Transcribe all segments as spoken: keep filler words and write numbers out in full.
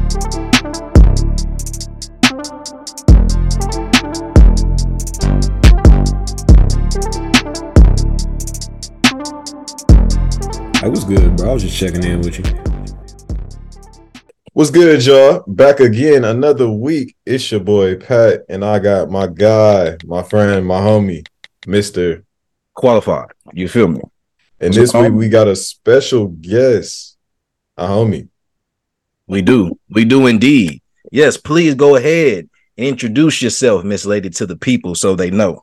I was good, bro. I was just checking in with you. What's good, y'all? Back again, another week. It's your boy Pat, and I got my guy, my friend, my homie, Mister Qualified. You feel me? And this week we got a special guest, a homie. We do. We do indeed. Yes, please go ahead and introduce yourself, Miss Lady, to the people so they know.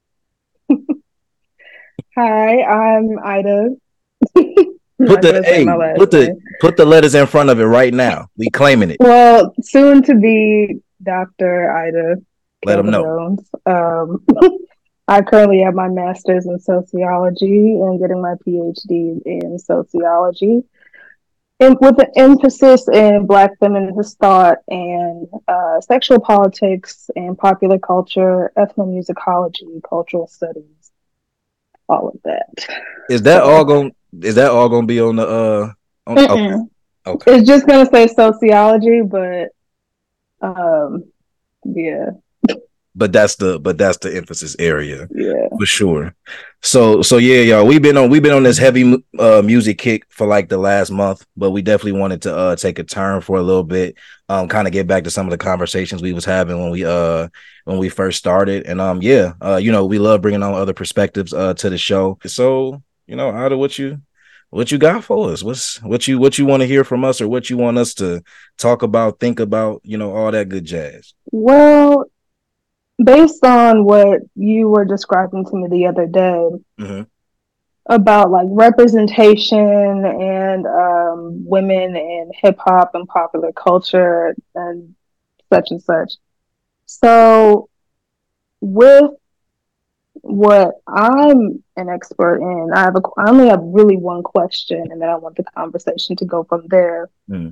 Hi, I'm Ida. Put the hey, put the name. put the letters in front of it right now. We claiming it. Well, soon to be Doctor Ida. Let them know. Um, I currently have my master's in sociology and getting my PhD in sociology, and with an emphasis in Black feminist thought and uh, sexual politics and popular culture, ethnomusicology, cultural studies, all of that. Is that so, all going? Is that all going to be on the? uh on, okay. okay. It's just going to say sociology, but um, yeah. But that's the but that's the emphasis area, yeah, for sure. So so yeah, y'all. We've been on we've been on this heavy uh, music kick for like the last month, but we definitely wanted to uh, take a turn for a little bit, um, kind of get back to some of the conversations we was having when we uh when we first started, and um yeah, uh you know we love bringing on other perspectives uh to the show. So you know, Ida, what you what you got for us? What's what you what you want to hear from us, or what you want us to talk about, think about, you know, all that good jazz. Well, based on what you were describing to me the other day mm-hmm. about like representation and um, women in hip hop and popular culture and such and such. So with what I'm an expert in, I have a, I only have really one question, and then I want the conversation to go from there. Mm.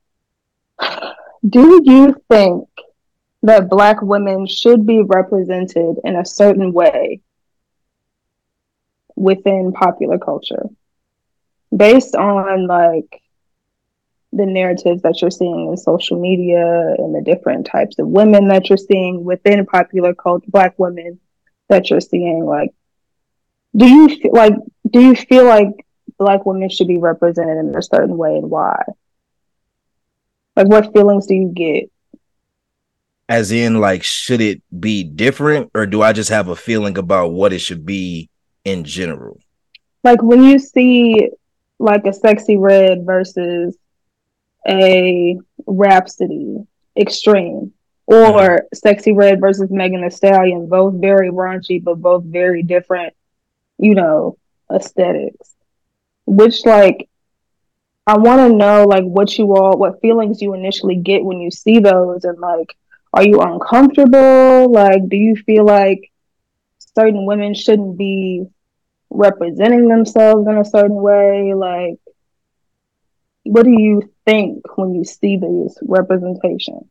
Do you think that Black women should be represented in a certain way within popular culture based on like the narratives that you're seeing in social media and the different types of women that you're seeing within popular culture, Black women that you're seeing? Like, do you feel like do you feel like Black women should be represented in a certain way, and why? Like, what feelings do you get? As in, like, should it be different, or do I just have a feeling about what it should be in general? Like when you see like a Sexy Red versus a Rhapsody Extreme, or mm-hmm. Sexy Red versus Megan Thee Stallion, both very raunchy, but both very different, you know, aesthetics. Which, like, I want to know, like, what you all, what feelings you initially get when you see those, and like, are you uncomfortable? Like, do you feel like certain women shouldn't be representing themselves in a certain way? Like, what do you think when you see these representation?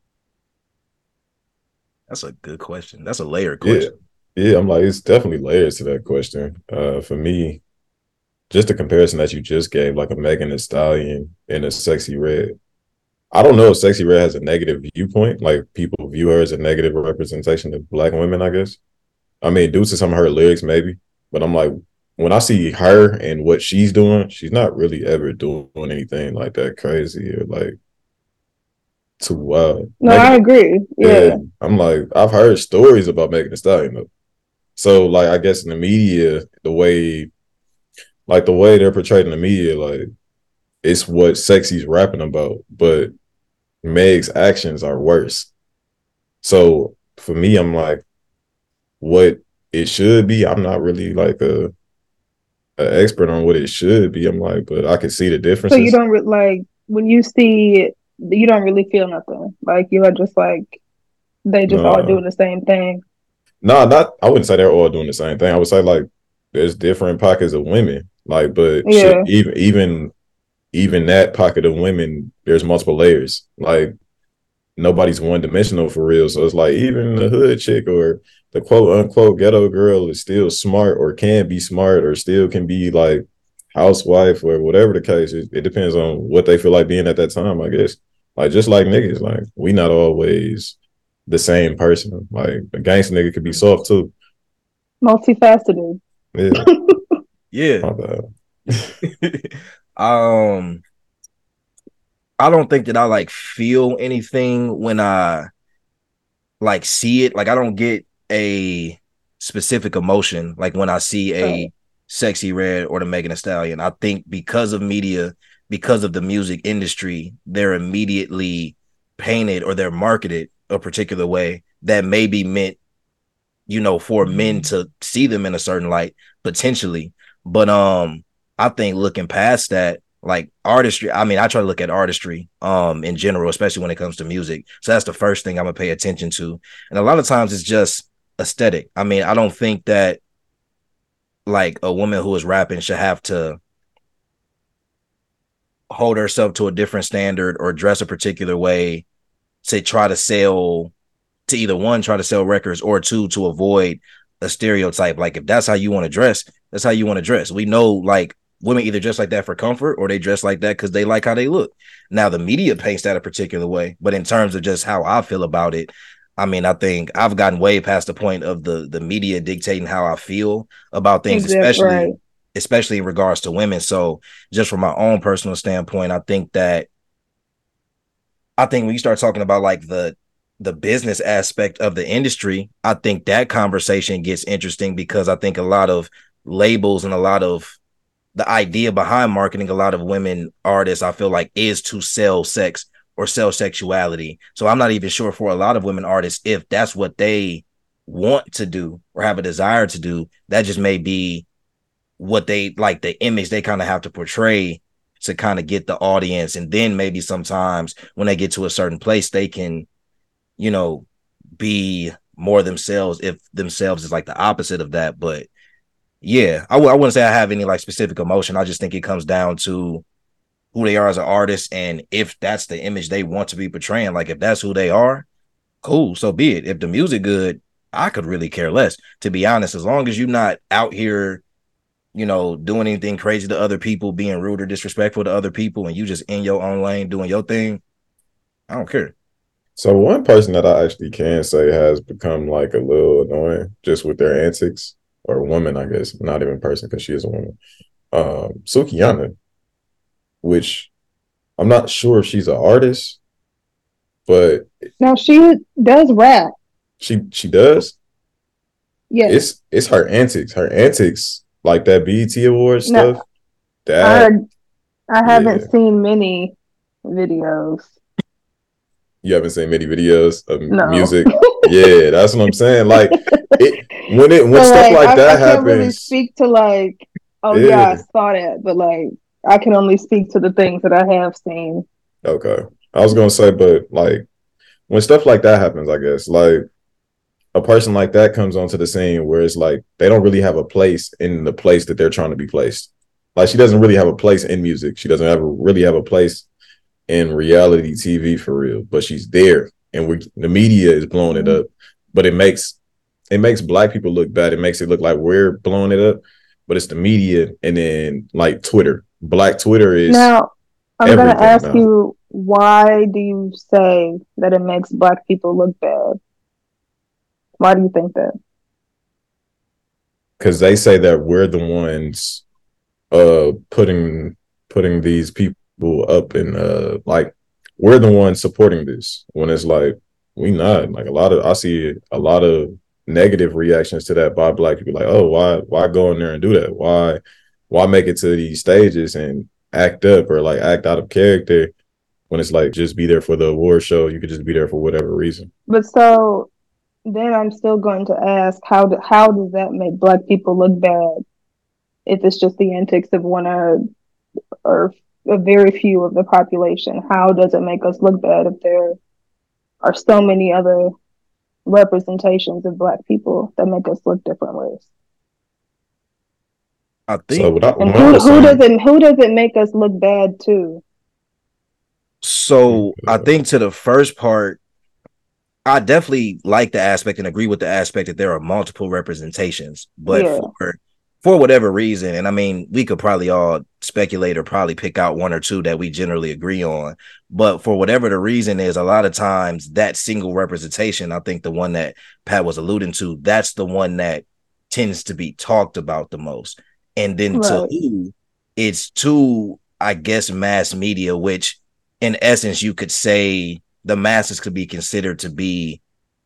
That's a good question. That's a layered question. Yeah, yeah. I'm like, it's definitely layers to that question. Uh, for me, just the comparison that you just gave, like a Megan Thee Stallion and a Sexy Red. I don't know if Sexy Red has a negative viewpoint, like people view her as a negative representation of Black women, I guess. I mean, due to some of her lyrics, maybe. But I'm like, when I see her and what she's doing, she's not really ever doing anything like that crazy or like too wild. No, Megan, I agree. Yeah. yeah. I'm like, I've heard stories about Megan Thee Stallion though. So like, I guess in the media, the way, like the way they're portrayed in the media, like it's what Sexy's rapping about, but Meg's actions are worse. So for me, I'm like, what it should be, I'm not really like a, a expert on what it should be. I'm like, but I can see the differences. So you don't re- like when you see, you don't really feel nothing. Like you are just like they just nah. all doing the same thing. No, nah, not. I wouldn't say they're all doing the same thing. I would say like there's different pockets of women. Like, but yeah. shit, even even even that pocket of women, there's multiple layers. Like nobody's one dimensional for real. So it's like even the hood chick or the quote unquote ghetto girl is still smart or can be smart or still can be like housewife or whatever the case. It, it depends on what they feel like being at that time, I guess. Like just like niggas, like we not always the same person. Like a gangster nigga could be soft too. Multifaceted. Yeah. Yeah. My bad. um, I don't think that I like feel anything when I like see it. Like I don't get a specific emotion like when I see a Right. Sexy Red or the Megan Thee Stallion. I think because of media, because of the music industry, they're immediately painted or they're marketed a particular way that may be meant, you know, for men to see them in a certain light potentially. But um, I think looking past that, like artistry, I mean, I try to look at artistry um in general, especially when it comes to music. So that's the first thing I'm gonna pay attention to. And a lot of times it's just aesthetic. I mean, I don't think that like a woman who is rapping should have to hold herself to a different standard or dress a particular way to try to sell, to either one, try to sell records, or two, to avoid a stereotype. Like if that's how you want to dress, that's how you want to dress. We know like women either dress like that for comfort or they dress like that because they like how they look. Now the media paints that a particular way, but in terms of just how I feel about it, I mean, I think I've gotten way past the point of the the media dictating how I feel about things, Exactly. especially Right. especially in regards to women. So just from my own personal standpoint, I think that I think when you start talking about like the the business aspect of the industry, I think that conversation gets interesting because I think a lot of labels and a lot of the idea behind marketing a lot of women artists, I feel like, is to sell sex or sell sexuality. So I'm not even sure for a lot of women artists if that's what they want to do or have a desire to do. That just may be what they like, the image they kind of have to portray to kind of get the audience. And then maybe sometimes when they get to a certain place, they can, you know, be more themselves if themselves is like the opposite of that. But yeah, I w- I wouldn't say I have any like specific emotion. I just think it comes down to who they are as an artist. And if that's the image they want to be portraying, like if that's who they are, cool, so be it. If the music good, I could really care less, to be honest, as long as you're not out here, you know, doing anything crazy to other people, being rude or disrespectful to other people, and you just in your own lane doing your thing. I don't care. So one person that I actually can say has become like a little annoying just with their antics, or a woman, I guess, not even person because she is a woman. Um, Sukiyana, which I'm not sure if she's an artist, but Now she does rap. she she does. Yes. It's it's her antics, her antics, like that B E T Awards No, stuff. That I I haven't yeah. seen many videos. You haven't seen many videos of No. music. Yeah, that's what I'm saying. Like it when it when So stuff like, like I, that I can't really happens. speak to like, oh yeah, Yeah. I saw that, but like I can only speak to the things that I have seen. Okay. I was gonna say, but like when stuff like that happens, I guess, like a person like that comes onto the scene where it's like they don't really have a place in the place that they're trying to be placed. Like she doesn't really have a place in music. She doesn't have a, really have a place in reality T V for real, but she's there, and we the media is blowing it up. But it makes it makes black people look bad. It makes it look like we're blowing it up, but it's the media, and then like Twitter. Black Twitter is Now, I'm gonna everything ask now. you, why do you say that it makes black people look bad? Why do you think that? Because they say that we're the ones uh putting putting these people up in uh like we're the ones supporting this, when it's like we not. Like a lot of I see a lot of negative reactions to that by black people, like, oh, why why go in there and do that? Why why make it to these stages and act up or like act out of character, when it's like just be there for the award show. You could just be there for whatever reason. But so then I'm still going to ask, how do, how does that make black people look bad if it's just the antics of one or or a very few of the population? How does it make us look bad if there are so many other representations of black people that make us look different ways? I So think what I, And what I who was who saying, doesn't who does it make us look bad to? so. I think to the first part, I definitely like the aspect and agree with the aspect that there are multiple representations, but Yeah. for for whatever reason, and I mean, we could probably all speculate or probably pick out one or two that we generally agree on, but for whatever the reason is, a lot of times that single representation, I think the one that Pat was alluding to, that's the one that tends to be talked about the most. And then Right. to who, it's to, I guess, mass media, which in essence, you could say the masses could be considered to be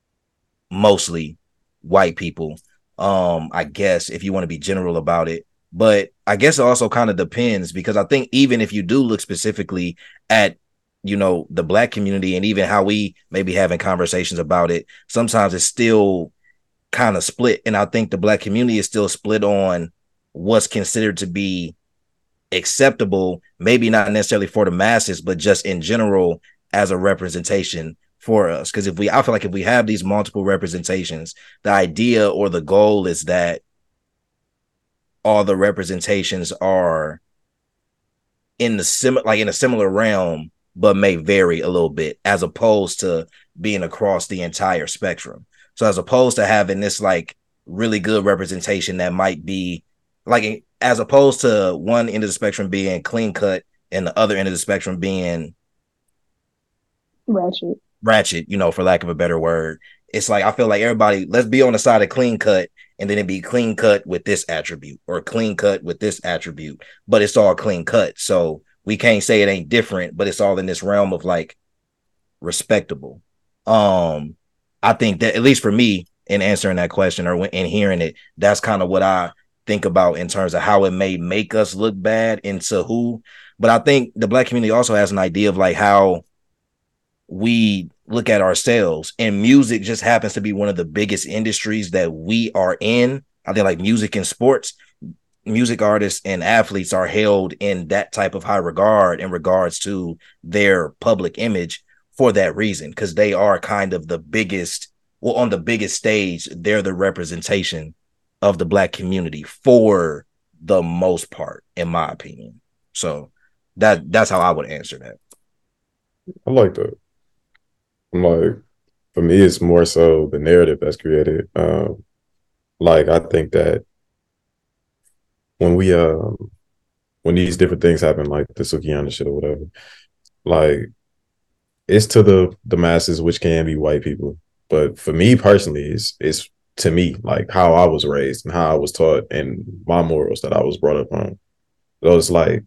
mostly white people. Um, I guess if you want to be general about it, but I guess it also kind of depends, because I think even if you do look specifically at, you know, the Black community and even how we may be having conversations about it, sometimes it's still kind of split. And I think the Black community is still split on what's considered to be acceptable, maybe not necessarily for the masses, but just in general as a representation for us. Because if we, I feel like if we have these multiple representations, the idea or the goal is that all the representations are in the sim, like in a similar realm, but may vary a little bit, as opposed to being across the entire spectrum. So as opposed to having this like really good representation that might be like, as opposed to one end of the spectrum being clean cut and the other end of the spectrum being ratchet. ratchet, you know, for lack of a better word. It's like, I feel like everybody, let's be on the side of clean cut, and then it be clean cut with this attribute or clean cut with this attribute, but it's all clean cut. So we can't say it ain't different, but it's all in this realm of like respectable. Um, I think that, at least for me, in answering that question or in hearing it, that's kind of what I think about in terms of how it may make us look bad into who. But I think the Black community also has an idea of like how we look at ourselves, and music just happens to be one of the biggest industries that we are in. I think like music and sports, music artists and athletes are held in that type of high regard in regards to their public image for that reason, because they are kind of the biggest, well, on the biggest stage, they're the representation of the Black community for the most part, in my opinion. So that that's how I would answer that. I like that. I'm like, for me, it's more so the narrative that's created. Um, like, I think that when we, um, when these different things happen, like the Sukihana shit or whatever, like, it's to the the masses, which can be white people. But for me personally, it's it's to me like how I was raised and how I was taught and my morals that I was brought up on. So it's like,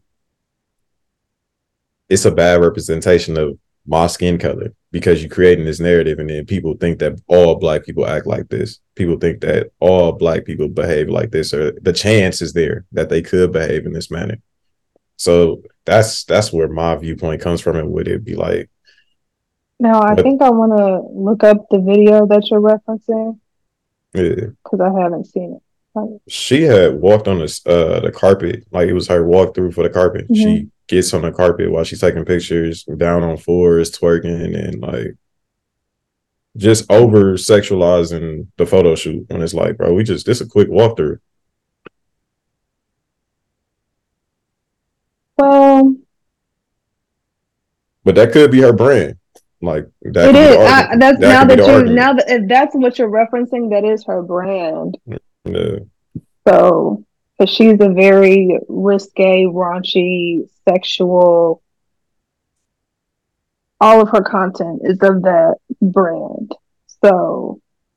it's a bad representation of my skin color, because you're creating this narrative, and then people think that all Black people act like this. People think that all Black people behave like this, or the chance is there that they could behave in this manner. So that's that's where my viewpoint comes from, and would it be like, Now, I but, think I want to look up the video that you're referencing yeah. because I haven't seen it. She had walked on this uh the carpet, like it was her walkthrough for the carpet. Mhm. She gets on the carpet while she's taking pictures, down on floors, twerking, and like just over sexualizing the photo shoot. When it's like, bro, we just this a quick walkthrough. Well, But that could be her brand. Like that it could be is. the I, argument. that's That now could be that the you argument. now that if that's what you're referencing, that is her brand. Yeah. So, because she's a very risque, raunchy, sexual. All of her content is of that brand. So,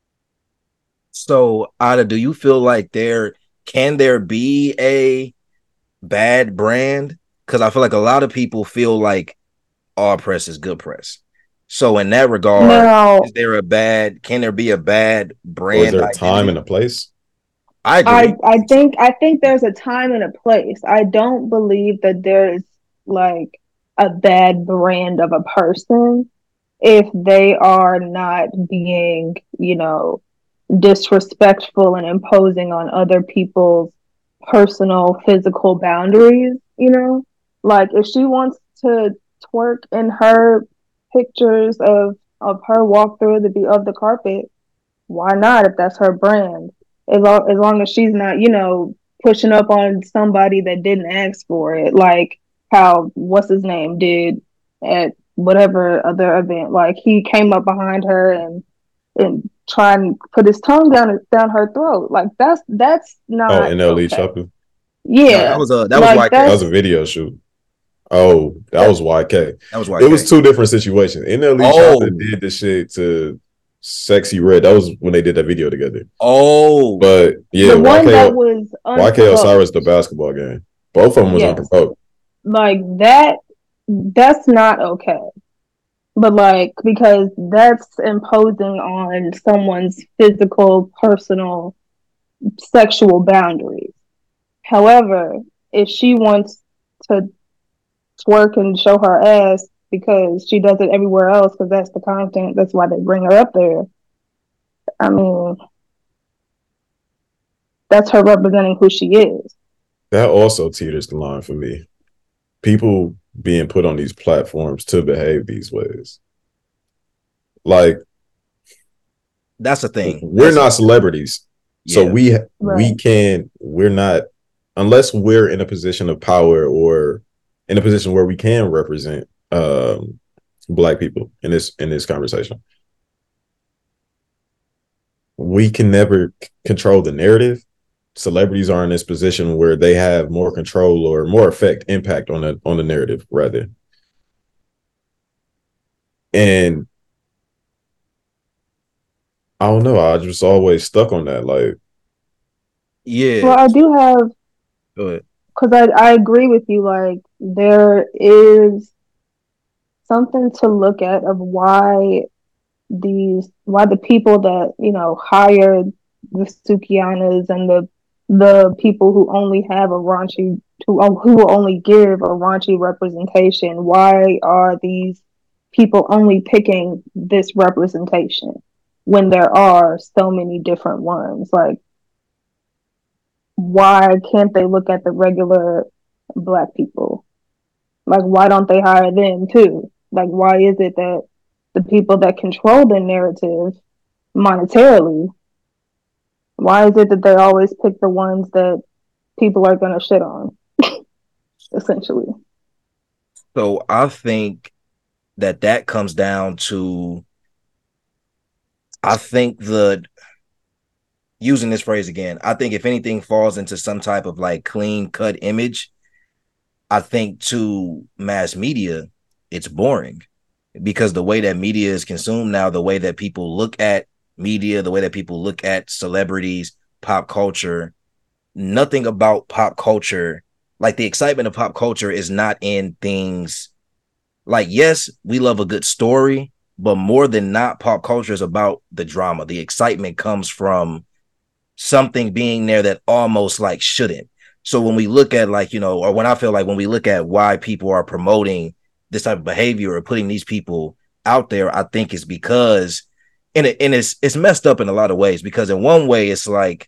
So, Ada, do you feel like there can there be a bad brand? Because I feel like a lot of people feel like all press is good press. So, in that regard, now is there a bad? Can there be a bad Or is brand there a time identity? and a place? I I agree. I think I think there's a time and a place. I don't believe that there's like a bad brand of a person if they are not being, you know, disrespectful and imposing on other people's personal physical boundaries, you know? Like if she wants to twerk in her pictures of of her walkthrough the be of the carpet, why not if that's her brand? As long as long as she's not, you know, pushing up on somebody that didn't ask for it, like how what's his name did at whatever other event. Like he came up behind her and and try and put his tongue down down her throat. Like that's that's not Oh, N L E okay. Chopper. Yeah, no, that was a that was like Y K. That that's was a video shoot. Oh, that was Y K. That was Y K. It was two different situations. N L E Oh. Chopper did the shit to Sexy Red. That was when they did that video together. Oh, But yeah, the one Y K, that was Y K unprovoked. Osiris, the basketball game. Both of them was Yes. unprovoked. Like that, that's not okay. But like, because that's imposing on someone's physical, personal, sexual boundaries. However, if she wants to twerk and show her ass because she does it everywhere else, because that's the content, that's why they bring her up there. I mean, that's her representing who she is. That also teeters the line for me. People being put on these platforms to behave these ways. Like, that's the thing. We're That's not a, celebrities. yeah. So we Right. we can we're not, unless we're in a position of power or in a position where we can represent um Black people in this in this conversation. We can never c- control the narrative. Celebrities are in this position where they have more control or more effect, impact on the on the narrative, rather. And I don't know. I just always stuck on that. Like, yeah. Well, I do have, Go ahead. because I, I agree with you, like, there is something to look at of why these, why the people that, you know, hired the Sukianas and the the people who only have a raunchy, who, who will only give a raunchy representation, why are these people only picking this representation when there are so many different ones? Like, why can't they look at the regular Black people? Like, why don't they hire them too? Like, why is it that the people that control the narrative monetarily, why is it that they always pick the ones that people are going to shit on, essentially? So I think that that comes down to, I think the, using this phrase again, I think if anything falls into some type of like clean cut image, I think to mass media, it's boring, because the way that media is consumed now, the way that people look at media, the way that people look at celebrities, pop culture, nothing about pop culture, like the excitement of pop culture is not in things like, yes, we love a good story, but more than not, pop culture is about the drama. The excitement comes from something being there that almost like shouldn't. So when we look at, like, you know, or when I feel like when we look at why people are promoting this type of behavior or putting these people out there, I think it's because, and, it, and it's it's messed up in a lot of ways, because in one way it's like,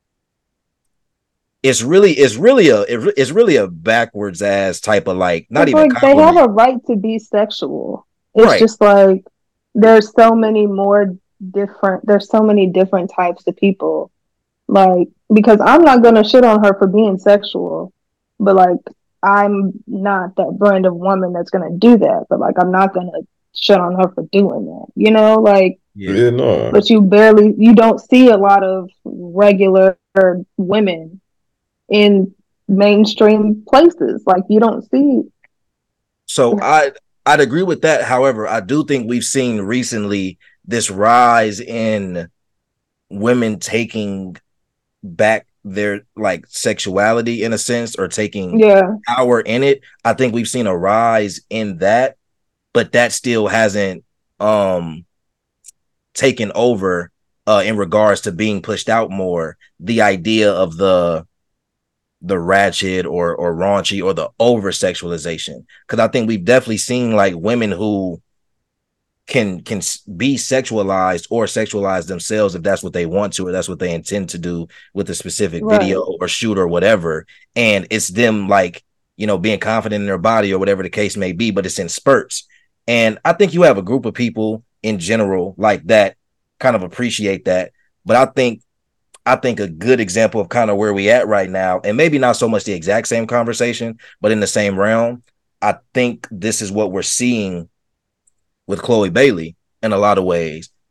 it's really it's really a it, it's really a backwards ass type of, like, not It's even like they compliment. have a right to be sexual. It's Right. just like there's so many more different, there's so many different types of people. Like, because I'm not gonna shit on her for being sexual, but like, I'm not that brand of woman that's gonna do that. But like, I'm not gonna shit on her for doing that. You know, like, Yeah. yeah, no. but you barely, you don't see a lot of regular women in mainstream places. Like, you don't see. So I I'd agree with that. However, I do think we've seen recently this rise in women taking back their like sexuality in a sense, or taking Yeah, power in it. I think we've seen a rise in that, but that still hasn't um taken over uh in regards to being pushed out more. The idea of the the ratchet or or raunchy or the over sexualization, because I think we've definitely seen like women who can can be sexualized or sexualize themselves if that's what they want to, or that's what they intend to do with a specific right. video or shoot or whatever, and it's them, like, you know, being confident in their body or whatever the case may be, but it's in spurts. And I think you have a group of people in general like that kind of appreciate that, but I think I think a good example of kind of where we at right now, and maybe not so much the exact same conversation, but in the same realm, I think this is what we're seeing with Chloe Bailey in a lot of ways.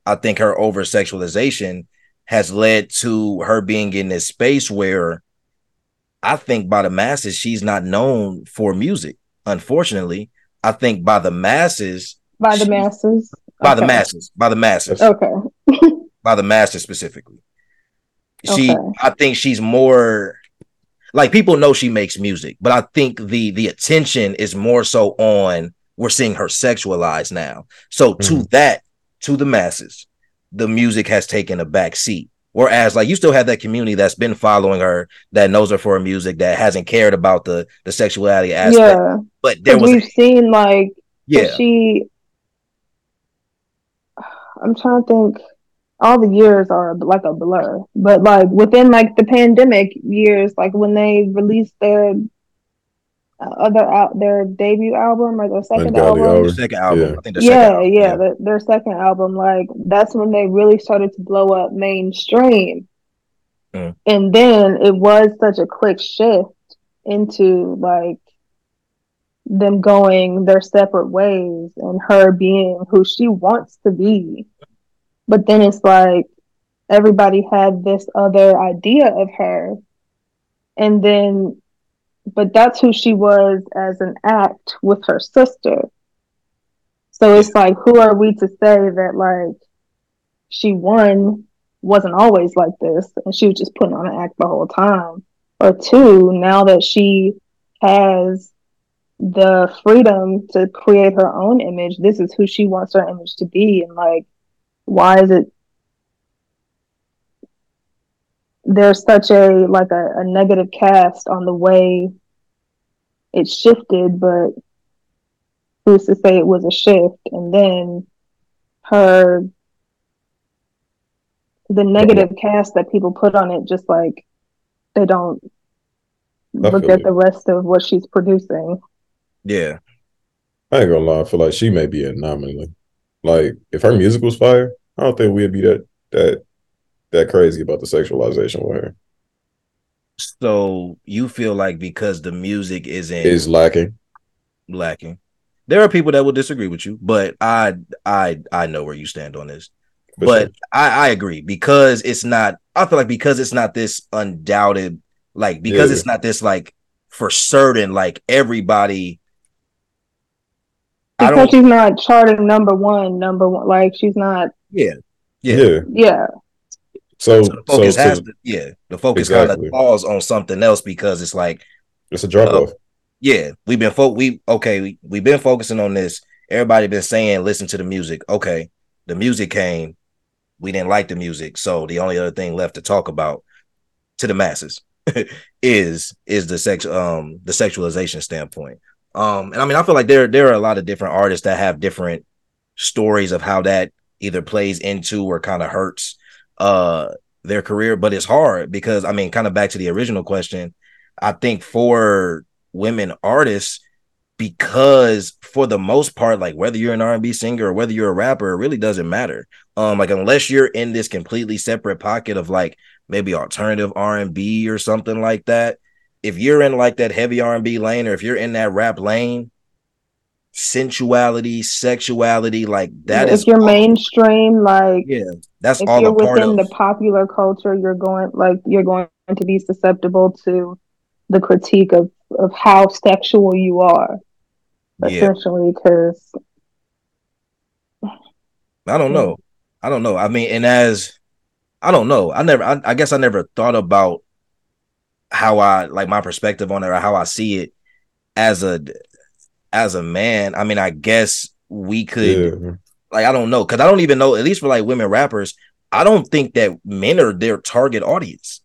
I think her over sexualization has led to her being in this space where I think by the masses, she's not known for music. Unfortunately, I think by the masses, By the she- masses. by the Okay. masses, by the masses, Okay. by the masses specifically. She, Okay. I think she's more like people know she makes music, but I think the the attention is more so on we're seeing her sexualized now. So to Mhm. that, to the masses, the music has taken a back seat. Whereas, like you still have that community that's been following her, that knows her for her music, that hasn't cared about the the sexuality aspect. Yeah. But there Because was, we've seen like, yeah, but she, I'm trying to think, all the years are like a blur, but like within like the pandemic years, like when they released their uh, other out their debut album or their second Ungodly the album, Hour. second album. Yeah. I think the second yeah, album, yeah, yeah, the, their second album, like that's when they really started to blow up mainstream. Mm. And then it was such a quick shift into like them going their separate ways and her being who she wants to be. But then it's like everybody had this other idea of her. And then, but that's who she was as an act with her sister. So yeah, it's like, who are we to say that like she one wasn't always like this and she was just putting on an act the whole time? Or two, now that she has the freedom to create her own image, this is who she wants her image to be. And like, why is it there's such a like a, a negative cast on the way it shifted, but who's to say it was a shift? And then her the negative cast that people put on it, just like they don't I look feel at it. the rest of what she's producing. yeah. I ain't gonna lie. I feel like she may be an anomaly. Like if her music was fire, I don't think we'd be that that that crazy about the sexualization with her. So you feel like because the music isn't Is lacking. lacking, there are people that will disagree with you, but I I I know where you stand on this. For But sure. I, I agree because it's not. I feel like because it's not this undoubted, like because Yeah. it's not this like for certain, like everybody. I Because don't. she's not charting number one, number one, like she's not. Yeah, yeah. Yeah. Yeah, So So the so focus has so to. Yeah, the focus kind of exactly. falls on something else because it's like, It's a drop uh, off. yeah, we've been fo- we okay, we we've been focusing on this. Everybody been saying listen to the music. Okay, the music came. We didn't like the music, so the only other thing left to talk about to the masses is is the sex um the sexualization standpoint. Um, and I mean, I feel like there there are a lot of different artists that have different stories of how that either plays into or kind of hurts uh their career, but it's hard because I mean, kind of back to the original question, I think for women artists, because for the most part, like whether you're an R and B singer or whether you're a rapper, it really doesn't matter. Um, like unless you're in this completely separate pocket of like maybe alternative R and B or something like that. If you're in like that heavy R and B lane, or if you're in that rap lane, sensuality, sexuality, like that if is you're all, mainstream, like yeah, that's if all you're a part within of, the popular culture, you're going like you're going to be susceptible to the critique of of how sexual you are, yeah. essentially. Because I don't know. I don't know. I mean, and as I don't know, I never I, I guess I never thought about how I like my perspective on it or how I see it as a as a man. I mean, I guess we could Yeah. like I don't know because I don't even know. At least for like women rappers, I don't think that men are their target audience.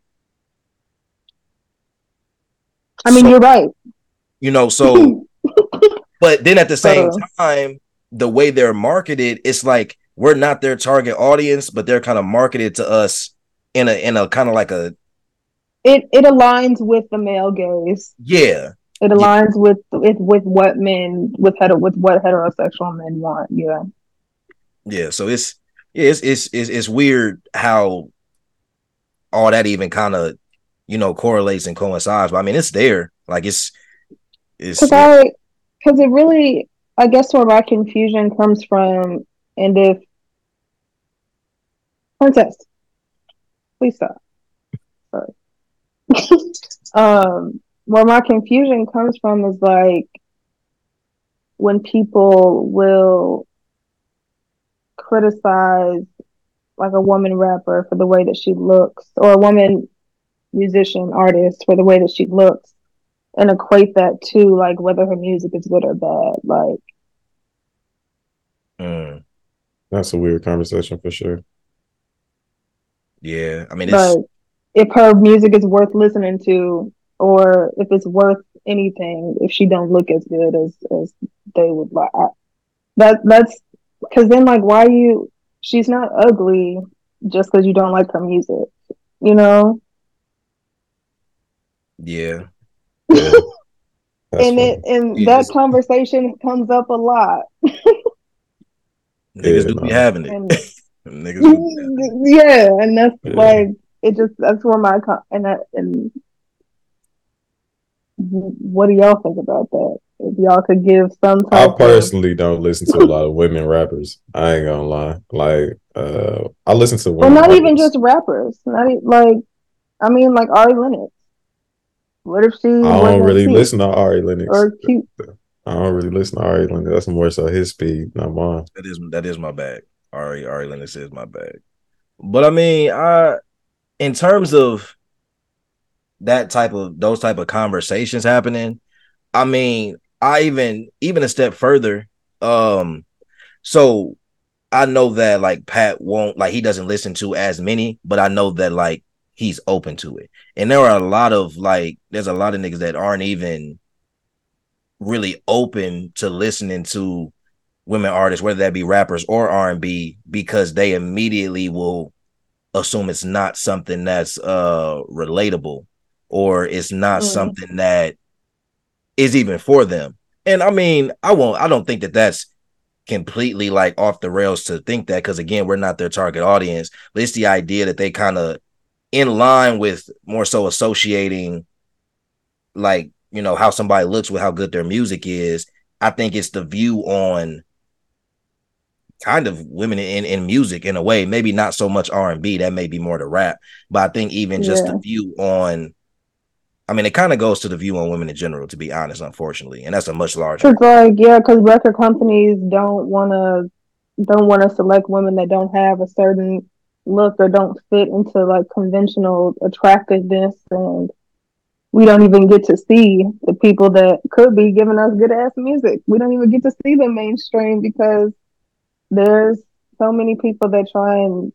I mean, So, you're right. you know, so but then at the same Uh, time, the way they're marketed, it's like we're not their target audience, but they're kind of marketed to us in a in a kind of like a it it aligns with the male gaze. yeah. It Yeah, aligns with with with what men with hetero with what heterosexual men want. Yeah. yeah. So it's yeah, it's it's it's, it's weird how all that even kind of you know correlates and coincides. But I mean, it's there. Like it's it's Because yeah, I because it really, I guess where my confusion comes from, and if Princess, please stop. Sorry. um, where my confusion comes from is like when people will criticize like a woman rapper for the way that she looks, or a woman musician artist for the way that she looks, and equate that to like whether her music is good or bad. Like, Mm, That's a weird conversation for sure. yeah, I mean it's like if her music is worth listening to, or if it's worth anything, if she don't look as good as as they would like. I, that that's because then like why you? She's not ugly just because you don't like her music, you know. yeah. Yeah, that's And it funny. and that It's, conversation comes up a lot. niggas Yeah, do be no. having it. And Niggas do be having it. yeah, and that's Yeah. like it just that's where my co- and that and what do y'all think about that? If y'all could give some I type of personally don't listen to a lot of women rappers. I ain't gonna lie. Like, uh, I listen to well, women not even artists. just rappers, not e- like I mean like Ari Lennox. What if she I don't wasn't really cute listen to Ari Lennox. or cute? I don't really listen to Ari Lennox. That's more so his speed, not mine. That is that is my bag. Ari Ari Lennox is my bag. But I mean, I in terms of that type of those type of conversations happening, I mean, I even even a step further. Um, so I know that like Pat won't like he doesn't listen to as many, but I know that like he's open to it. And there are a lot of like there's a lot of niggas that aren't even really open to listening to women artists, whether that be rappers or R and B, because they immediately will assume it's not something that's uh relatable, or it's not Mm. something that is even for them. And I mean, I won't I don't think that that's completely like off the rails to think that, because again, we're not their target audience, but it's the idea that they kind of in line with more so associating like, you know, how somebody looks with how good their music is. I think it's the view on kind of women in, in music in a way, maybe not so much R and B, that may be more to rap, but I think even just the Yeah, view on, I mean, it kind of goes to the view on women in general, to be honest, unfortunately, and that's a much larger. because like yeah, because record companies don't want to don't want to select women that don't have a certain look or don't fit into like conventional attractiveness, and we don't even get to see the people that could be giving us good ass music. We don't even get to see them mainstream because there's so many people that try and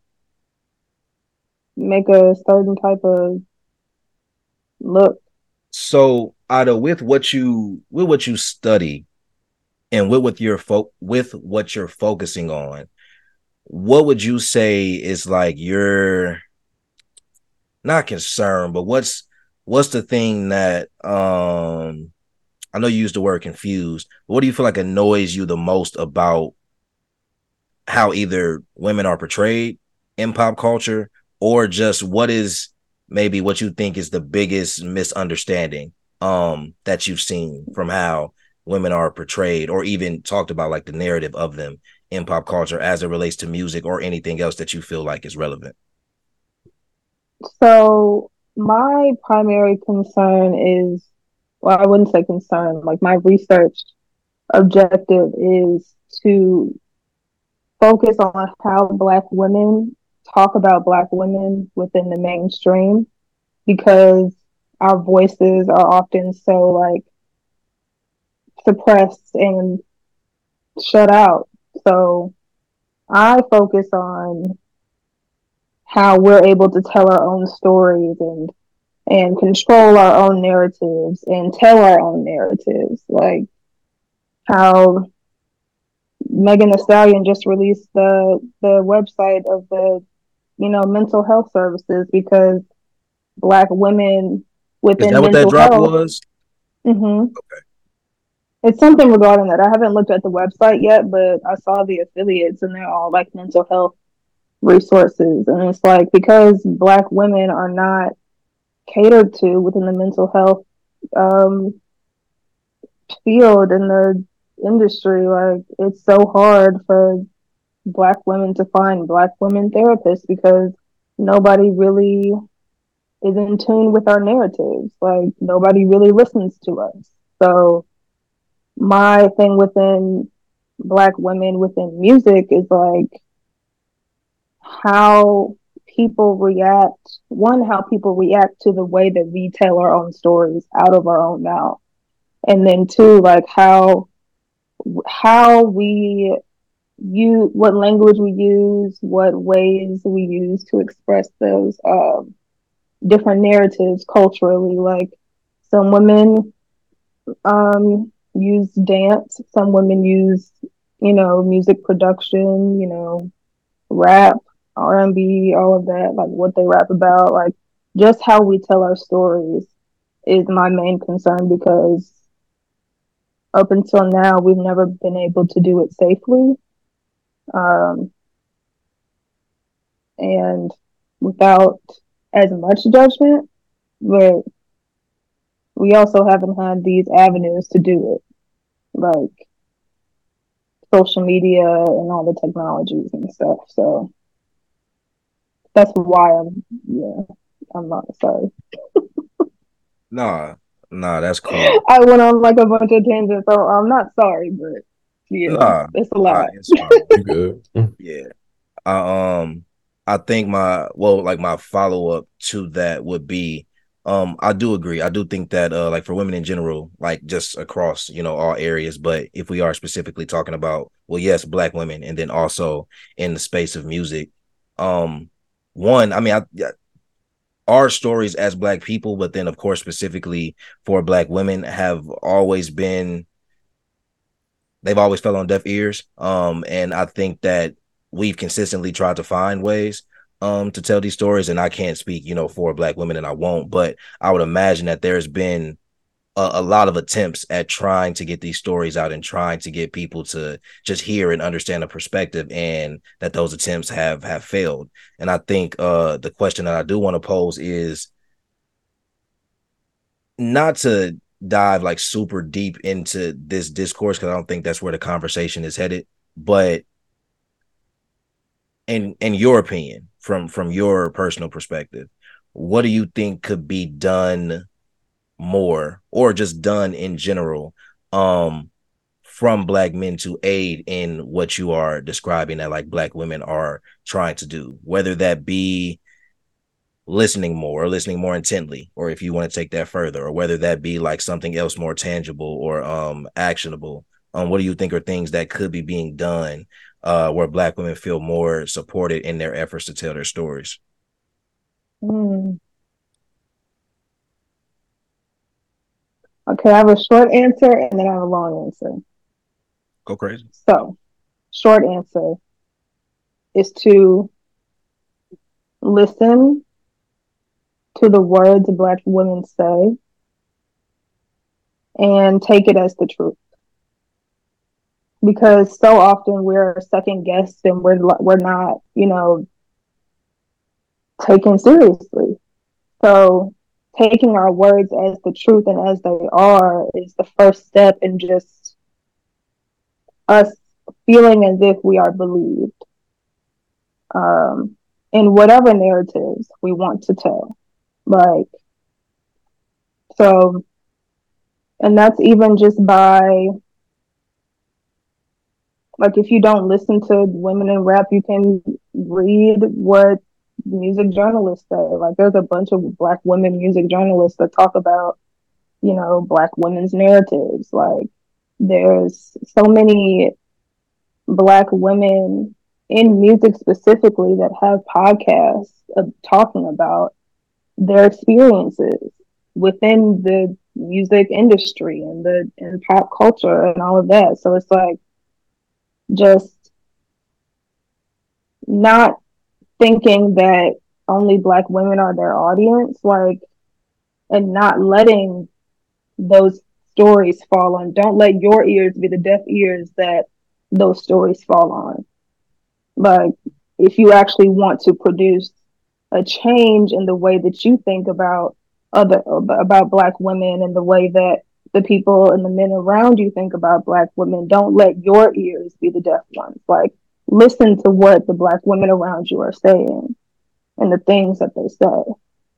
make a certain type of look. So, Ada, with what you with what you study and with what you're fo- with what you're focusing on, what would you say is like your not concern, but what's what's the thing that um I know you used the word confused, but what do you feel like annoys you the most about how either women are portrayed in pop culture, or just what is maybe what you think is the biggest misunderstanding um that you've seen from how women are portrayed or even talked about, like the narrative of them in pop culture as it relates to music or anything else that you feel like is relevant? So my primary concern is, well, I wouldn't say concern, like my research objective is to focus on how Black women talk about Black women within the mainstream, because our voices are often so like suppressed and shut out. So I focus on how we're able to tell our own stories and and control our own narratives and tell our own narratives. Like how Megan Thee Stallion just released the the website of the you know mental health services, because Black women Is within that what that mental drop health. was? hmm It's something regarding that. I haven't looked at the website yet, but I saw the affiliates and they're all like mental health resources. And it's like because Black women are not catered to within the mental health um, field in the industry, like it's so hard for Black women to find Black women therapists because nobody really is in tune with our narratives. Like nobody really listens to us. So my thing within Black women within music is like how people react. One, how people react to the way that we tell our own stories out of our own mouth, and then two, like how how we use what language we use, what ways we use to express those um, different narratives culturally. Like some women um, use dance, some women use, you know, music production, you know, rap, R and B, all of that, like what they rap about, like just how we tell our stories is my main concern because up until now we've never been able to do it safely. Um, and without as much judgment, but we also haven't had these avenues to do it, like social media and all the technologies and stuff. So that's why I'm, yeah, I'm not sorry. Nah, nah, that's cool. I went on like a bunch of tangents, so I'm not sorry, but yeah, Nah, it's a nah, lot. it's fine. You good? Yeah. I um I think my well like my follow up to that would be um I do agree. I do think that uh like for women in general, like just across, you know, all areas, but if we are specifically talking about well yes, Black women and then also in the space of music, um one, I mean I yeah, our stories as Black people, but then of course specifically for Black women have always been they've always fell on deaf ears. Um, and I think that we've consistently tried to find ways um to tell these stories. And I can't speak, you know, for Black women, and I won't, but I would imagine that there's been a, a lot of attempts at trying to get these stories out and trying to get people to just hear and understand a perspective, and that those attempts have have failed. And I think uh the question that I do want to pose is not to dive like super deep into this discourse because I don't think that's where the conversation is headed. But in in your opinion, from from your personal perspective, what do you think could be done more, or just done in general, um, from Black men to aid in what you are describing that like Black women are trying to do, whether that be listening more or listening more intently, or if you want to take that further, or whether that be like something else more tangible or um actionable. Um what do you think are things that could be being done uh where Black women feel more supported in their efforts to tell their stories? Mm. Okay, I have a short answer and then I have a long answer. Go crazy. So, short answer is to listen to the words Black women say and take it as the truth. Because so often we're second guessed and we're we're not, you know, taken seriously. So taking our words as the truth and as they are is the first step in just us feeling as if we are believed um, in whatever narratives we want to tell. Like, so, and that's even just by, like, if you don't listen to women in rap, you can read what music journalists say. Like, there's a bunch of Black women music journalists that talk about, you know, Black women's narratives. Like, there's so many Black women in music specifically that have podcasts of talking about their experiences within the music industry and the and pop culture and all of that. So it's like just not thinking that only Black women are their audience, like, and not letting those stories fall on. Don't let your ears be the deaf ears that those stories fall on. Like, if you actually want to produce a change in the way that you think about other about Black women and the way that the people and the men around you think about Black women, don't let your ears be the deaf ones. Like, listen to what the Black women around you are saying and the things that they say.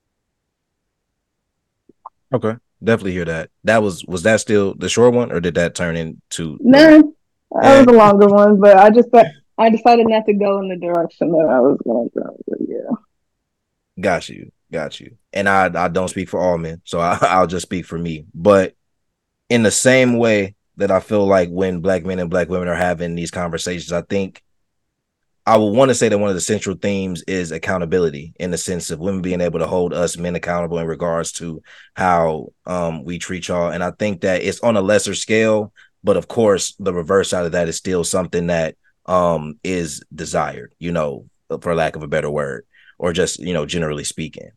Okay, definitely hear that. That was was that still the short one, or did that turn into? Nah, The, that was a longer one, but I just I decided not to go in the direction that I was going to go. But yeah, got you, got you. And I I don't speak for all men, so I, I'll just speak for me. But in the same way that I feel like when Black men and Black women are having these conversations, I think I would want to say that one of the central themes is accountability, in the sense of women being able to hold us men accountable in regards to how um, we treat y'all. And I think that it's on a lesser scale, but of course, the reverse side of that is still something that um, is desired, you know, for lack of a better word, or just, you know, generally speaking.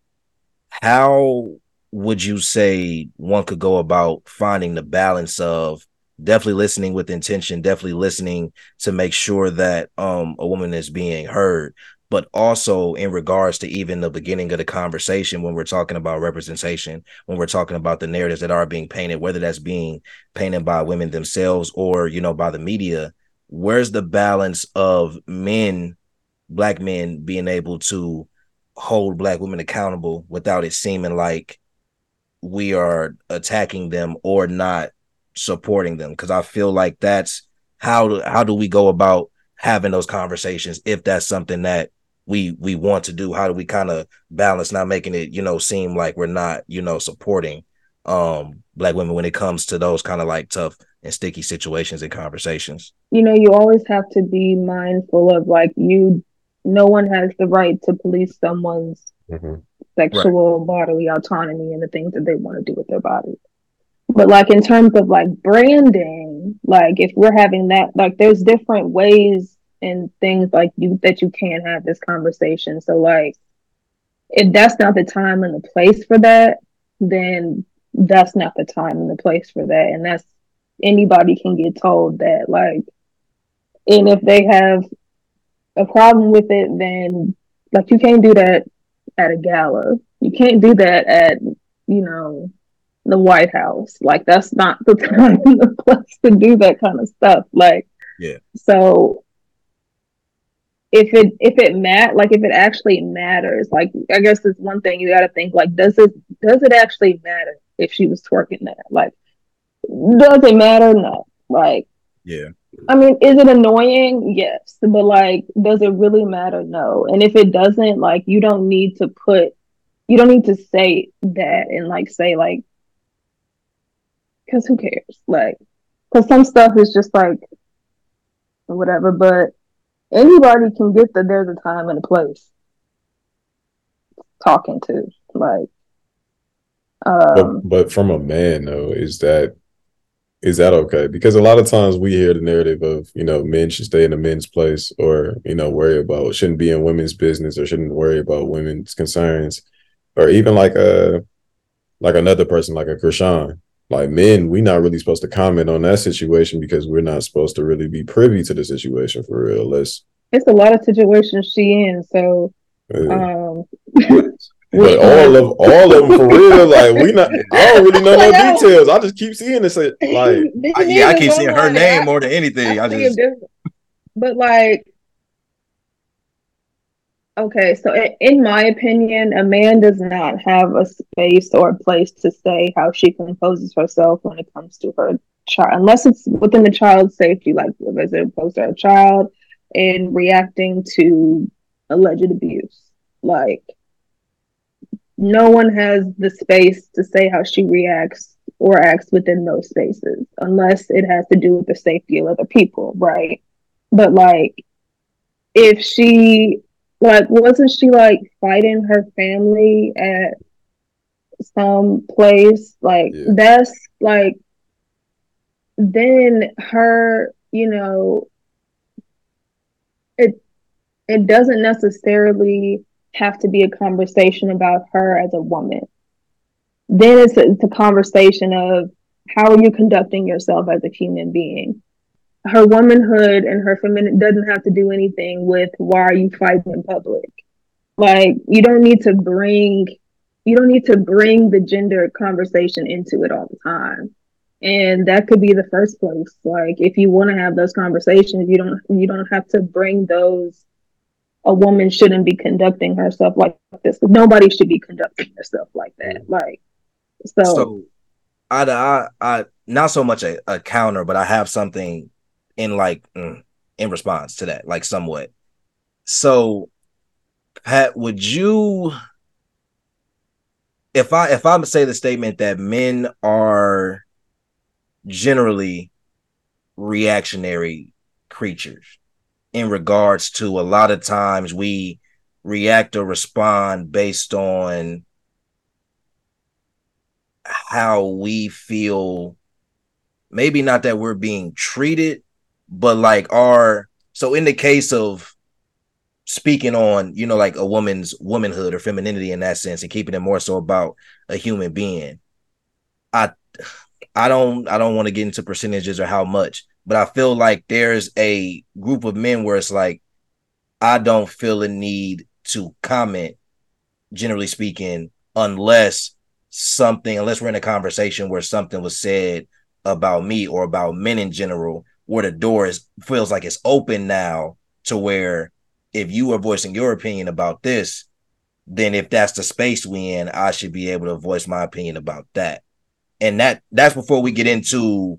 How would you say one could go about finding the balance of definitely listening with intention, definitely listening to make sure that um, a woman is being heard, but also in regards to even the beginning of the conversation when we're talking about representation, when we're talking about the narratives that are being painted, whether that's being painted by women themselves or, you know, by the media, where's the balance of men, Black men being able to hold Black women accountable without it seeming like we are attacking them or not supporting them? Because I feel like that's how do, how do we go about having those conversations if that's something that we we want to do? How do we kind of balance not making it, you know, seem like we're not, you know, supporting um Black women when it comes to those kind of like tough and sticky situations and conversations? you know, you always have to be mindful of like you. No one has the right to police someone's Mm-hmm. Right. sexual bodily autonomy and the things that they want to do with their body. But like in terms of like branding, like if we're having that, like there's different ways and things like you that you can have this conversation. So like if that's not the time and the place for that, then that's not the time and the place for that. And that's anybody can get told that. Like, and if they have a problem with it, then like you can't do that at a gala. You can't do that at, you know, the White House. Like that's not the time and the place to do that kind of stuff. Like, Yeah. so if it if it mat like if it actually matters, like I guess it's one thing you got to think like, does it does it actually matter if she was twerking that? Like, does it matter? No. Like, Yeah. I mean, is it annoying? Yes, but like, does it really matter? No. And if it doesn't, like, you don't need to put you don't need to say that and like say like, because who cares? Like, because some stuff is just like whatever, but anybody can get that there's a time and a place talking to. Like, But um, but from a man though, is that is that okay? Because a lot of times we hear the narrative of, you know, men should stay in the men's place, or, you know, worry about shouldn't be in women's business, or shouldn't worry about women's concerns, or even like a like another person like a Krishan. Like men, we're not really supposed to comment on that situation because we're not supposed to really be privy to the situation for real. Let's it's a lot of situations she in. So, uh, um, but which but all one? of all of them for real, like we not. I don't really know I no know. details. I just keep seeing this. Like, I, Me yeah, I neither, keep but I'm seeing her like, name I, more than I anything. I see them just different. But like, okay, so i- in my opinion, a man does not have a space or a place to say how she composes herself when it comes to her child, unless it's within the child's safety, like as opposed to her child and reacting to alleged abuse. Like, no one has the space to say how she reacts or acts within those spaces, unless it has to do with the safety of other people, right? But like, if she like wasn't she like fighting her family at some place, like yeah, that's like, then her, you know, it it doesn't necessarily have to be a conversation about her as a woman. Then it's a, it's a conversation of how are you conducting yourself as a human being. Her womanhood and her feminine doesn't have to do anything with why are you fighting in public. Like, you don't need to bring you don't need to bring the gender conversation into it all the time. And that could be the first place. Like, if you want to have those conversations, you don't you don't have to bring those. A woman shouldn't be conducting herself like this. Nobody should be conducting herself like that. Like, so, So I, I, I, not so much a, a counter, but I have something in like mm, in response to that, like somewhat. So, Pat, would you, if I if I say the statement that men are generally reactionary creatures in regards to a lot of times we react or respond based on how we feel, maybe not that we're being treated, but like our, so in the case of speaking on, you know, like a woman's womanhood or femininity in that sense and keeping it more so about a human being, I I don't I don't want to get into percentages or how much, but I feel like there's a group of men where it's like, I don't feel a need to comment, generally speaking, unless something, unless we're in a conversation where something was said about me or about men in general, where the door is feels like it's open now to where if you are voicing your opinion about this, then if that's the space we in, I should be able to voice my opinion about that. And that that's before we get into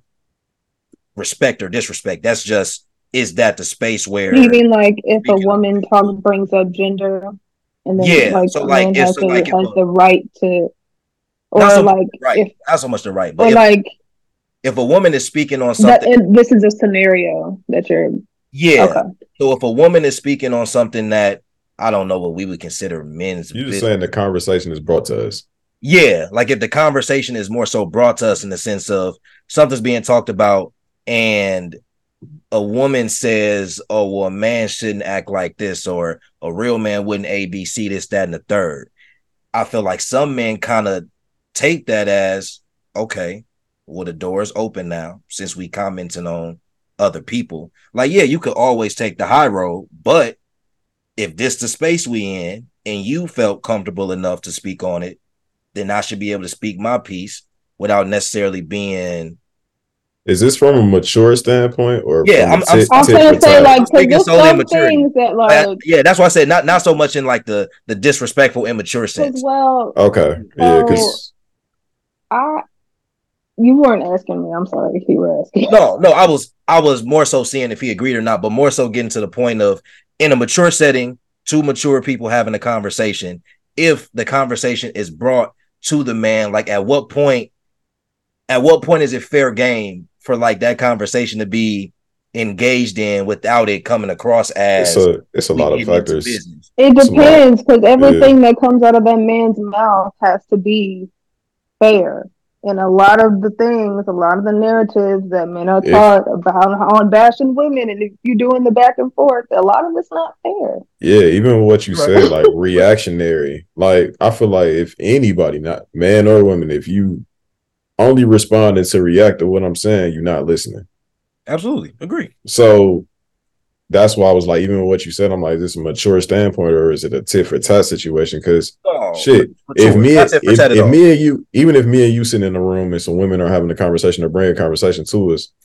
respect or disrespect. That's just, is that the space where you mean like if a woman talk brings up gender, and then yeah, like so a like man if has, so to, like has a, the right to, or not so like right, if not so much the right, or but if, like if a woman is speaking on that. something, And this is a scenario that you're yeah. okay. So if a woman is speaking on something that I don't know what we would consider men's You're just business, saying the conversation is brought to us. yeah, like if the conversation is more so brought to us in the sense of something's being talked about and a woman says, oh, well, a man shouldn't act like this, or a real man wouldn't A, B, C, this, that, and the third. I feel like some men kind of take that as, okay, well, the door is open now since we commenting on other people. Like, yeah, you could always take the high road, but if this the space we in and you felt comfortable enough to speak on it, then I should be able to speak my piece without necessarily being. Is this from a mature standpoint or Yeah, from I'm. a I'm, tit, I was tit gonna for say tat? like I'm because speaking there's solely in some maturity. things that Like, like yeah, that's why I said not not so much in like the the disrespectful, immature because sense. well Okay, yeah, so because I you weren't asking me. I'm sorry if you were asking. No, no, I was I was more so seeing if he agreed or not, but more so getting to the point of in a mature setting, two mature people having a conversation. If the conversation is brought to the man, like at what point, at what point is it fair game for like that conversation to be engaged in without it coming across it's as a it's a we lot of getting into factors. business? It It's a lot. depends because Yeah, everything that comes out of that man's mouth has to be fair. And a lot of the things, a lot of the narratives that men are if taught about on bashing women, and if you're doing the back and forth, a lot of it's not fair. yeah, even what you Right. said, like reactionary, like I feel like if anybody, not man or woman, if you only responding to react to what I'm saying, you're not listening. Absolutely. Agree. So that's why I was like, even with what you said, I'm like, is this a mature standpoint or is it a tit for tat situation? Because Oh, shit, mature. if me, Not tit for if, tat at if all. me and you, even if me and you sitting in a room and some women are having a conversation or bring a conversation to us,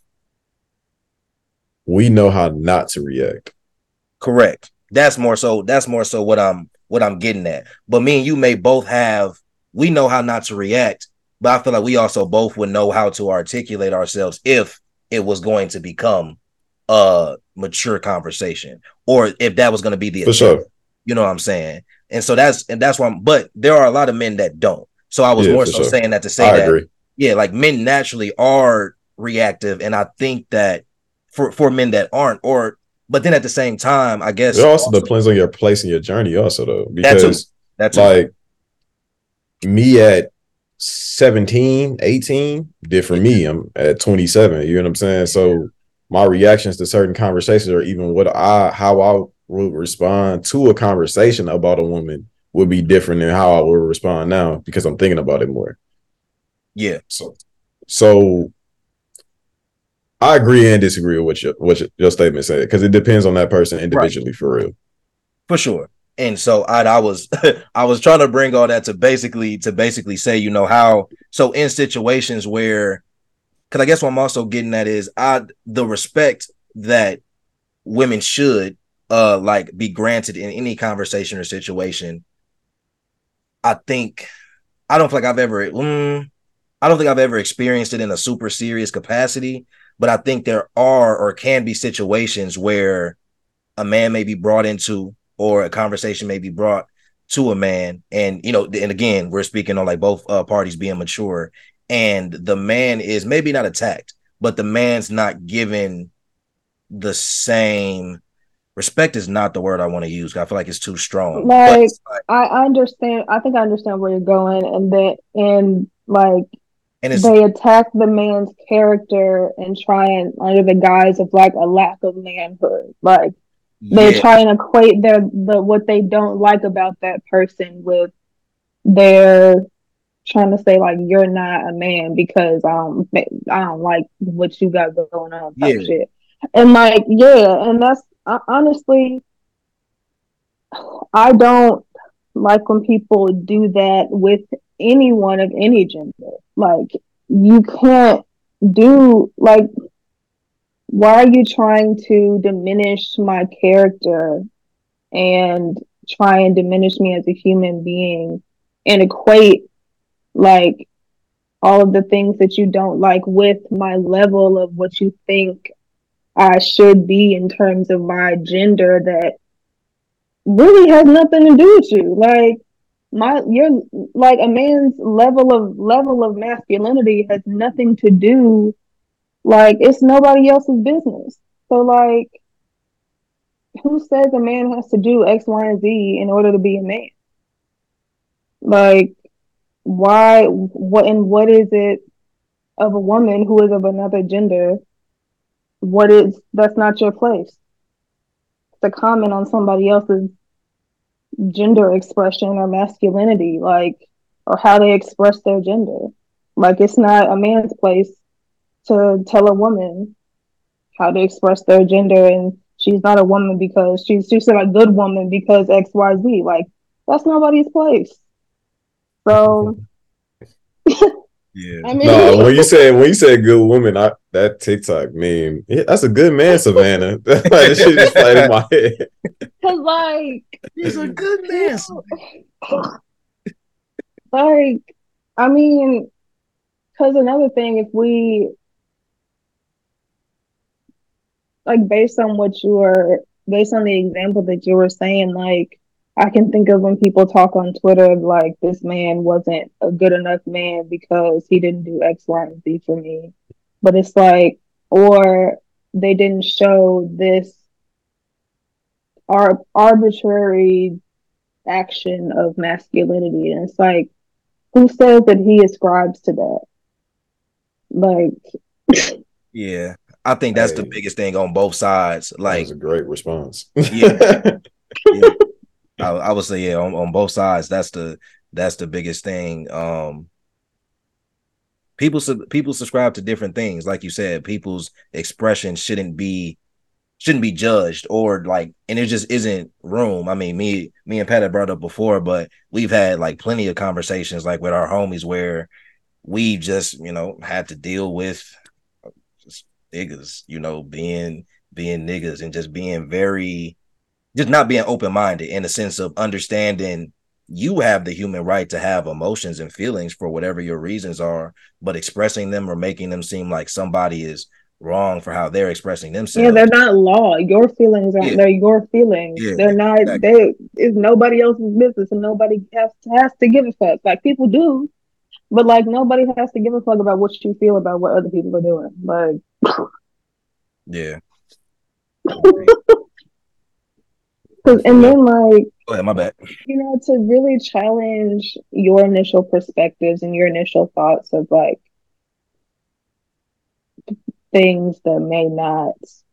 we know how not to react. Correct. That's more so. That's more so what I'm what I'm getting at. But me and you may both have. We know how not to react, but I feel like we also both would know how to articulate ourselves if it was going to become a mature conversation, or if that was going to be the For agenda. sure. You know what I'm saying? And so that's and that's why. I'm, but there are a lot of men that don't. So I was Yeah, more for so sure. saying that to say I that. agree. Yeah, like men naturally are reactive, and I think that for for men that aren't, or but then at the same time, I guess It also also, depends on your place in your journey, also though, that too. because That too. like me at seventeen, eighteen, different me. I'm at twenty-seven. You know what I'm saying? So my reactions to certain conversations or even what I how I would respond to a conversation about a woman would be different than how I would respond now because I'm thinking about it more. Yeah. So so I agree and disagree with what your what your, your statement said because it depends on that person individually, right, for real. For sure. And so I, I was I was trying to bring all that to basically to basically say, you know, how so in situations where because I guess what I'm also getting at is I the respect that women should uh like be granted in any conversation or situation. I think I don't feel like I've ever mm, I don't think I've ever experienced it in a super serious capacity, but I think there are or can be situations where a man may be brought into or a conversation may be brought to a man, and you know, and again, we're speaking on like both uh, parties being mature, and the man is maybe not attacked, but the man's not given the same respect is not the word I want to use. I feel like it's too strong. But Like, like, I understand. I think I understand where you're going, and that and like and it's they attack the man's character and try and under the guise of like a lack of manhood. Like they yeah, try and equate their the what they don't like about that person with their trying to say like you're not a man because I don't I don't like what you got going on type yeah, shit. And like yeah, and that's uh, honestly I don't like when people do that with anyone of any gender. Like you can't do like why are you trying to diminish my character and try and diminish me as a human being and equate like all of the things that you don't like with my level of what you think I should be in terms of my gender that really has nothing to do with you. Like my you're like a man's level of level of masculinity has nothing to do like it's nobody else's business. So like who says a man has to do X, Y, and Z in order to be a man? Like why what and what is it of a woman who is of another gender? What is that's not your place to comment on somebody else's gender expression or masculinity, like or how they express their gender. Like it's not a man's place to tell a woman how to express their gender and she's not a woman because she's she's a good woman because X Y Z. Like that's nobody's place. So yeah, I mean No, when you say when you say good woman, I that TikTok meme, yeah, that's a good man, Savannah. Like that shit just played in my head. cause like he's a good man. like I mean, cause another thing, if we like based on what you were based on the example that you were saying, like I can think of when people talk on Twitter like this man wasn't a good enough man because he didn't do X, Y, and Z for me. But it's like or they didn't show this ar- arbitrary action of masculinity. And it's like, who says that he ascribes to that? Like Yeah, I think that's the Hey, biggest thing on both sides. that was Like, a great response. yeah, yeah. I, I would say, yeah, on, on both sides, that's the that's the biggest thing. Um, people people subscribe to different things, like you said. People's expression shouldn't be shouldn't be judged or like, and it just isn't room. I mean, me me and Pat had brought up before, but we've had like plenty of conversations like with our homies where we just you know had to deal with just niggas, you know, being being niggas and just being very just not being open-minded in the sense of understanding you have the human right to have emotions and feelings for whatever your reasons are, but expressing them or making them seem like somebody is wrong for how they're expressing yeah, themselves. they're not law. Your feelings aren't Yeah, they're your feelings. yeah, They're not exactly. they it's nobody else's business and nobody has to, has to give a fuck. Like people do, but like nobody has to give a fuck about what you feel about what other people are doing. Like Yeah. Agreed. I cause, and feel then like Go ahead, my bad. you know to really challenge your initial perspectives and your initial thoughts of like things that may not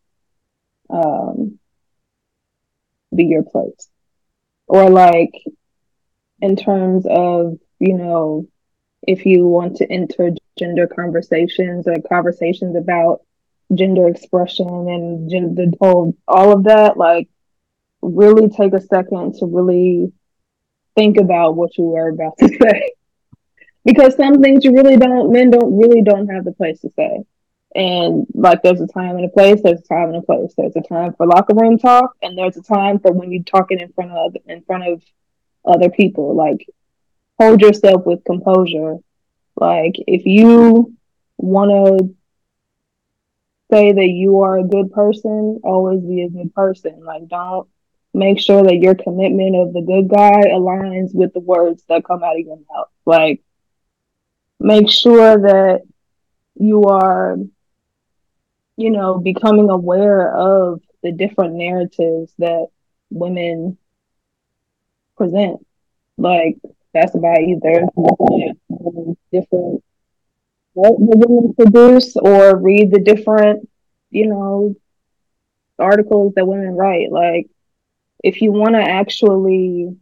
um be your place or like in terms of you know if you want to enter gender conversations or conversations about gender expression and gender, the whole all of that like really take a second to really think about what you were about to say because some things you really don't, men don't really don't have the place to say. And like, there's a time and a place. There's a time and a place. There's a time for locker room talk, and there's a time for when you're talking in front of in front of other people. Like, hold yourself with composure. Like, if you want to say that you are a good person, always be a good person. Like, don't make sure that your commitment of the good guy aligns with the words that come out of your mouth. Like, make sure that you are, you know, becoming aware of the different narratives that women present. Like, that's about either different what the women produce or read the different, you know, articles that women write. Like, if you want to actually,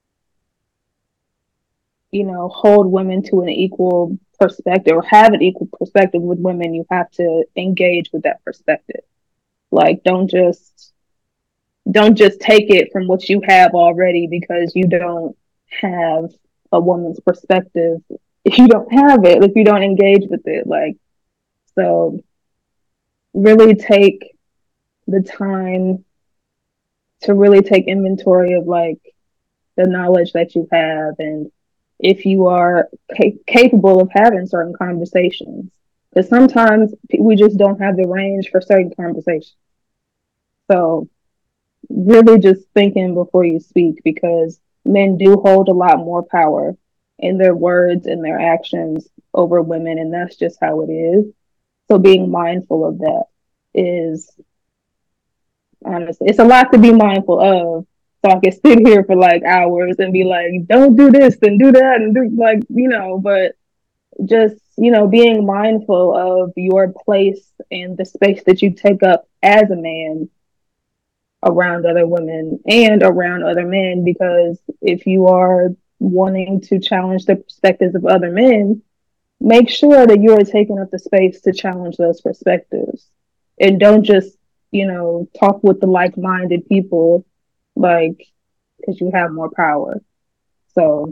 you know, hold women to an equal perspective or have an equal perspective with women, you have to engage with that perspective. Like, don't just don't just take it from what you have already because you don't have a woman's perspective. If you don't have it, if you don't engage with it, like, so really take the time to really take inventory of like the knowledge that you have, and if you are ca- capable of having certain conversations, because sometimes we just don't have the range for certain conversations. So really just thinking before you speak, because men do hold a lot more power in their words and their actions over women, and that's just how it is. So being mindful of that is, honestly, it's a lot to be mindful of. So I can sit here for like hours and be like, don't do this and do that and do, like, you know, but just, you know, being mindful of your place and the space that you take up as a man around other women and around other men, because if you are wanting to challenge the perspectives of other men, make sure that you are taking up the space to challenge those perspectives, and don't just, you know, talk with the like-minded people, like, because you have more power. So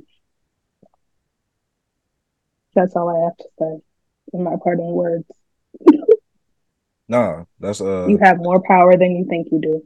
that's all I have to say in my parting words. No, that's uh You have more power than you think you do.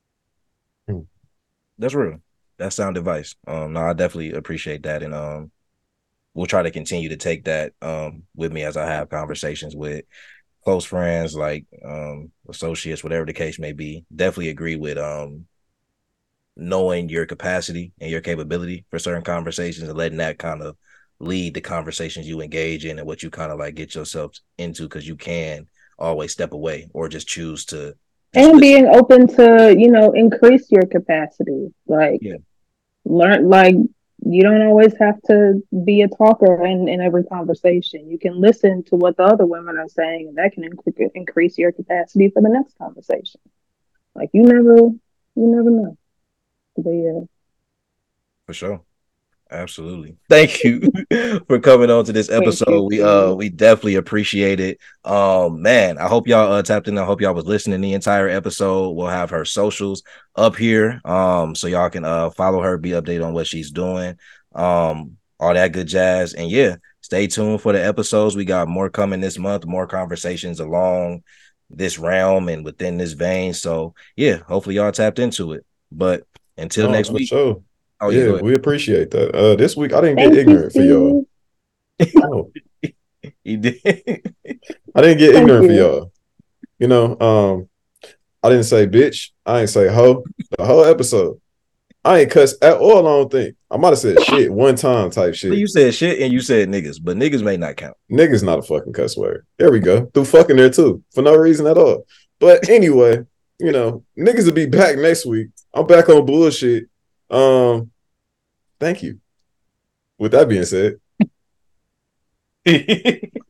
that's real. That's sound advice. Um, no, I definitely appreciate that, and um, we'll try to continue to take that um with me as I have conversations with close friends, like um associates, whatever the case may be. Definitely agree with um knowing your capacity and your capability for certain conversations and letting that kind of lead the conversations you engage in and what you kind of like get yourself into, because you can always step away or just choose to just And listen. being open to, you know, increase your capacity. Like, Yeah. learn, like, you don't always have to be a talker in, in every conversation. You can listen to what the other women are saying, and that can inc- increase your capacity for the next conversation. Like, you never, you never know. But yeah. For sure. Absolutely. Thank you for coming on to this Thank episode. you. We uh we definitely appreciate it. Um man, I hope y'all uh tapped in. I hope y'all was listening the entire episode. We'll have her socials up here. Um so y'all can uh follow her, be updated on what she's doing. Um all that good jazz. And yeah, stay tuned for the episodes. We got more coming this month, more conversations along this realm and within this vein. So yeah, hopefully y'all tapped into it. But until No, next for week. sure. Oh yeah, Yeah, go ahead. we appreciate that. Uh, this week I didn't get Thank you, ignorant for y'all. Steve. No, He did. I didn't get Thank ignorant for you. y'all. You know, um, I didn't say bitch. I ain't say hoe. The whole episode. I ain't cuss at all. I don't think. I might have said shit one time type Well, shit. you said shit and you said niggas, but niggas may not count. Nigga's not a fucking cuss word. There we go. Threw fucking there too for no reason at all. But anyway, you know, niggas will be back next week. I'm back on bullshit. Um, thank you. With that being said.